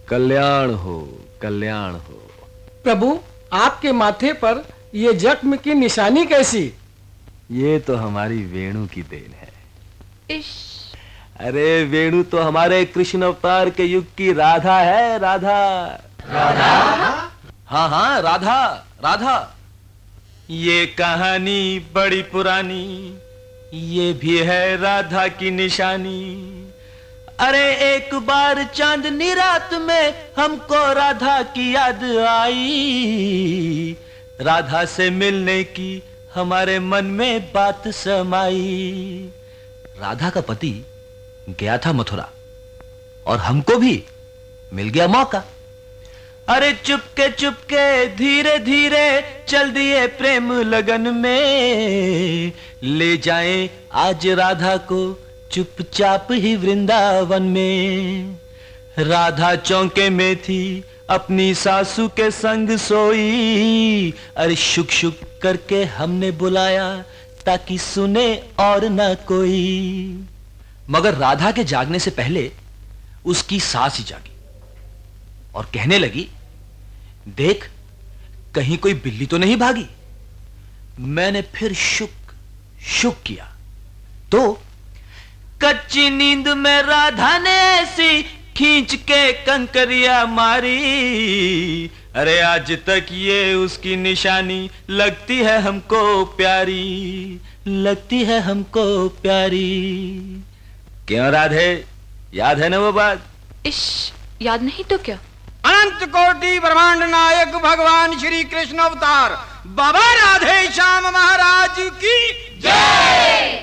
कल्याण हो, कल्याण हो। प्रभु, आपके माथे पर ये जख्म की निशानी कैसी? ये तो हमारी वेणु की देन है। इश। अरे वेणु तो हमारे कृष्ण अवतार के युग की राधा है, राधा। राधा? हाँ हाँ, राधा, राधा। ये कहानी बड़ी पुरानी, ये भी है राधा की निशानी। अरे एक बार चांदनी रात में हमको राधा की याद आई। राधा से मिलने की हमारे मन में बात समाई। राधा का पति गया था मथुरा और हमको भी मिल गया मौका। अरे चुपके चुपके धीरे धीरे चल दिए प्रेम लगन में। ले जाएं आज राधा को चुपचाप ही वृंदावन में। राधा चौके में थी अपनी सासू के संग सोई। अरे शुक शुक करके हमने बुलाया ताकि सुने और न कोई। मगर राधा के जागने से पहले उसकी सास ही जागी और कहने लगी, देख कहीं कोई बिल्ली तो नहीं भागी। मैंने फिर शुक शुक किया तो कच्ची नींद में राधा ने ऐसी खींच के कंकरिया मारी। अरे आज तक ये उसकी निशानी लगती है हमको प्यारी, लगती है हमको प्यारी। क्यों राधे, याद है ना वो बात? इश, याद नहीं तो क्या। अनंत कोटि ब्रह्मांड नायक भगवान श्री कृष्ण अवतार बाबा राधे श्याम महाराज की जय।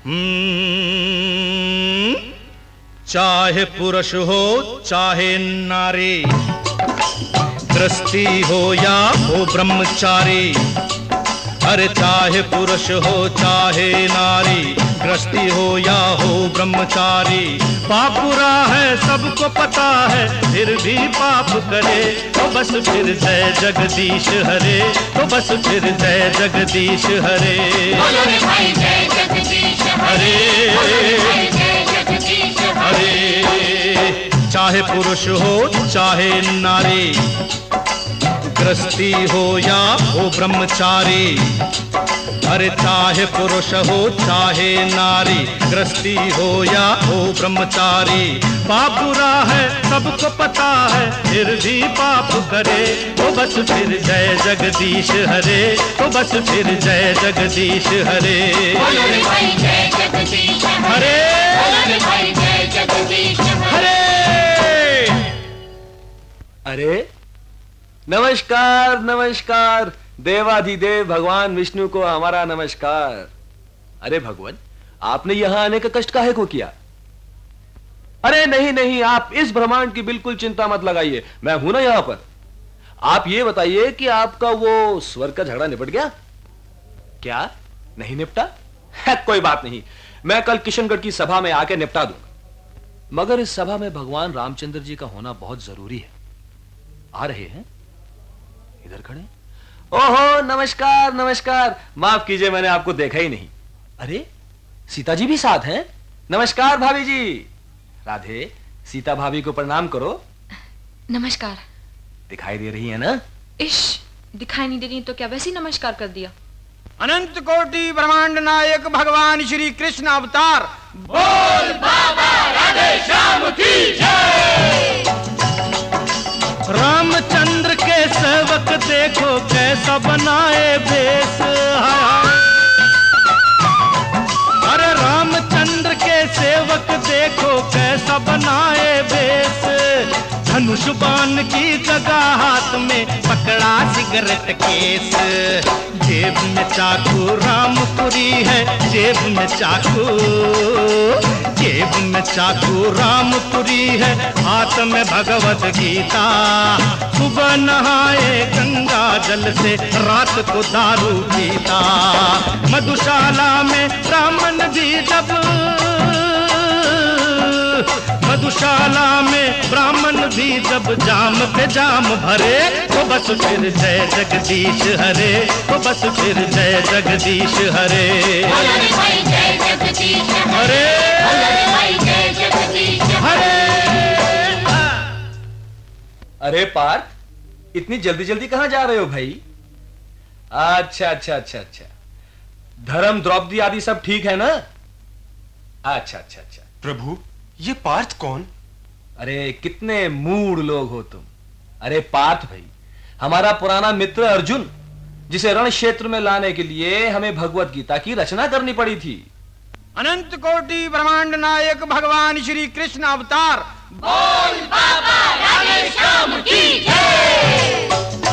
चाहे पुरुष हो चाहे नारी, गृहस्थी हो या हो ब्रह्मचारी। अरे चाहे पुरुष हो चाहे नारी, गृहस्थी हो या हो ब्रह्मचारी। पाप बुरा है सबको पता है, फिर भी पाप करे तो बस फिर जय जगदीश हरे, तो बस फिर जय जगदीश हरे। हरे चाहे पुरुष हो चाहे नारी, गृहस्थी हो या हो ब्रह्मचारी। अरे चाहे पुरुष हो चाहे नारी, गृहस्थी हो या हो ब्रह्मचारी। पाप बुरा है सबको पता है, फिर भी पाप करे तो बस फिर जय जगदीश हरे, तो बस फिर जय जगदीश हरे। हरे हरे। अरे नमस्कार नमस्कार, देवाधिदेव भगवान विष्णु को हमारा नमस्कार। अरे भगवान, आपने यहां आने का कष्ट काहे को किया? अरे नहीं नहीं, आप इस ब्रह्मांड की बिल्कुल चिंता मत लगाइए, मैं हूं ना यहां पर। आप ये बताइए कि आपका वो स्वर का झगड़ा निपट गया? क्या नहीं निपटा? कोई बात नहीं, मैं कल किशनगढ़ की सभा में आके निपटा दूंगा। मगर इस सभा में भगवान रामचंद्र जी का होना बहुत जरूरी है। आ रहे हैं? इधर खड़े। ओहो नमस्कार नमस्कार, माफ कीजिए मैंने आपको देखा ही नहीं। अरे सीता जी भी साथ हैं? नमस्कार भाभी जी। राधे, सीता भाभी को प्रणाम करो। नमस्कार। दिखाई दे रही है ना? इश, दिखाई नहीं दे रही तो क्या वैसे ही नमस्कार कर दिया। अनंत कोटि ब्रह्मांड नायक भगवान श्री कृष्ण अवतार बोल बाबा राधे श्याम की जय। रामचंद्र के सेवक देखो कैसा बनाए भेष। अरे रामचंद्र के सेवक देखो कैसा बनाए भेष। धनुष बाण की जगह हाथ में पकड़ा सिगरेट केस। जेब में चाकू रामपुरी है, जेब में चाकू, जेब में चाकू रामपुरी है, हाथ में भगवत गीता। सुबह नहाए गंगा जल से, रात को दारू पीता। मधुशाला में ब्राह्मण भी जब, मधुशाला में ब्राह्मण भी जब जाम पे जाम भरे तो बस फिर जय जगदीश हरे, तो बस फिर जय जगदीश हरे। हरे हरे। अरे पार्थ, इतनी जल्दी जल्दी कहां जा रहे हो भाई? अच्छा अच्छा अच्छा अच्छा, धर्म द्रौपदी आदि सब ठीक है ना? अच्छा अच्छा अच्छा। प्रभु, ये पार्थ कौन? अरे कितने मूढ़ लोग हो तुम। अरे पार्थ भाई, हमारा पुराना मित्र अर्जुन, जिसे रण क्षेत्र में लाने के लिए हमें भगवत गीता की रचना करनी पड़ी थी। अनंत कोटि ब्रह्मांड नायक भगवान श्री कृष्ण अवतार। बोल बाबा राधे श्याम की जय।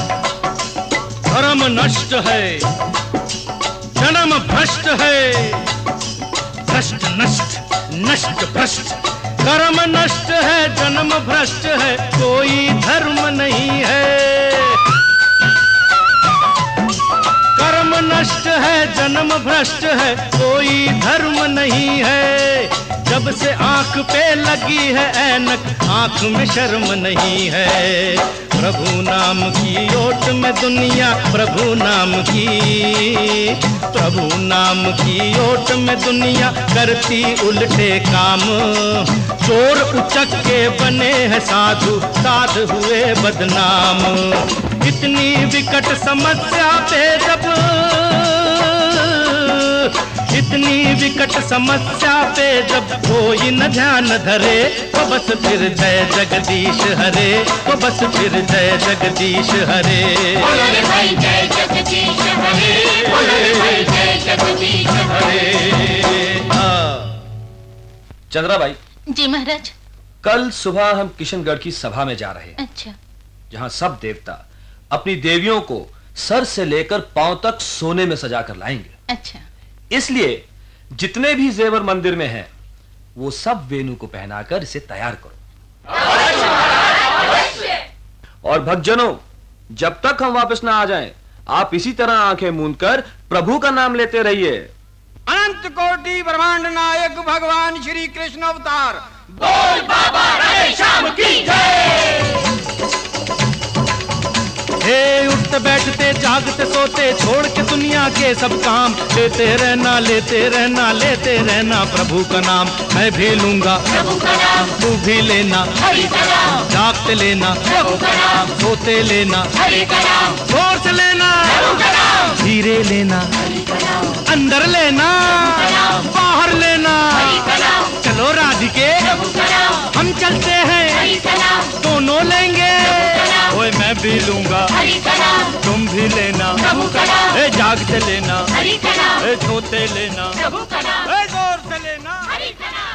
धर्म नष्ट है, जन्म भ्रष्ट है, भ्रष्ट नष्ट, नष्ट भ्रष्ट। कर्म नष्ट है, जन्म भ्रष्ट है, कोई धर्म नहीं है। कर्म नष्ट है, जन्म भ्रष्ट है, कोई धर्म नहीं है। जब से आंख पे लगी है ऐनक, आंख में शर्म नहीं है। प्रभु नाम की ओट में दुनिया, प्रभु नाम की, प्रभु नाम की ओट में दुनिया करती उल्टे काम। चोर उचक्के बने हैं साधु, साधु हुए बदनाम। इतनी विकट समस्या पे जब, इतनी विकट समस्या पे जब कोई न ध्यान धरे, तो बस फिर जय जगदीश हरे, तो बस फिर जय जगदीश हरे। बोलो रे भाई जय जगदीश हरे, बोलो रे भाई जय जगदीश हरे। चंद्रा भाई। जी महाराज। कल सुबह हम किशनगढ़ की सभा में जा रहे हैं। अच्छा। जहां सब देवता अपनी देवियों को सर से लेकर पांव तक सोने में सजा कर लाएंगे। अच्छा। इसलिए जितने भी जेवर मंदिर में हैं, वो सब वेणु को पहनाकर इसे तैयार करो। और भक्तजनों, जब तक हम वापस ना आ जाएं, आप इसी तरह आंखें मूंदकर प्रभु का नाम लेते रहिए। अनंत कोटि ब्रह्मांड नायक भगवान श्री कृष्ण अवतार। बोल बाबा राधे श्याम की जय। हे उठते बैठते जागते सोते छोड़ के दुनिया के सब काम, लेते रहना लेते रहना लेते रहना प्रभु का नाम। मैं भी लूंगा प्रभु का नाम, तू भी लेना हरि का नाम, जागते लेना प्रभु का नाम, सोते लेना हरि का नाम, जोर से लेना प्रभु का नाम, धीरे लेना हरि का नाम, अंदर लेना नाम, बाहर लेना। हरि का नाम, चलो राधिके प्रभु का नाम, हम चलते हैं, हरि का नाम, दोनों लेंगे। ओए मैं भी लूंगा, हरि का नाम, तुम भी लेना, प्रभु का नाम, ए जागते लेना, हरि का नाम, ए सोते लेना, प्रभु का नाम, जोर से लेना। हरि का नाम।